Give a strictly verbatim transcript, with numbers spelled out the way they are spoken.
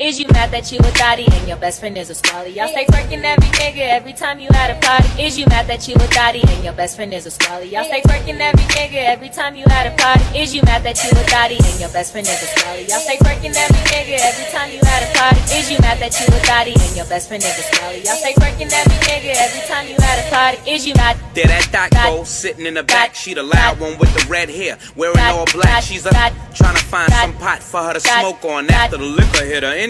Is you mad that you a thotty and your best friend is a squally? Y'all stay twerking every nigga every time you at a party. Is you mad that you a thotty and your best friend is a squally? Y'all stay twerking every nigga every time you at a party. Is you mad that you a thotty and your best friend is a squally? Y'all stay twerking every nigga every time you at a party. Is you mad that you a thotty and your best friend is a squally? Y'all stay twerking every nigga every time you at a party. Is you mad? There that thot go sitting in the back. She the loud one with the red hair, wearing all black. She's up trying to find some pot for her to smoke on after the liquor hit her.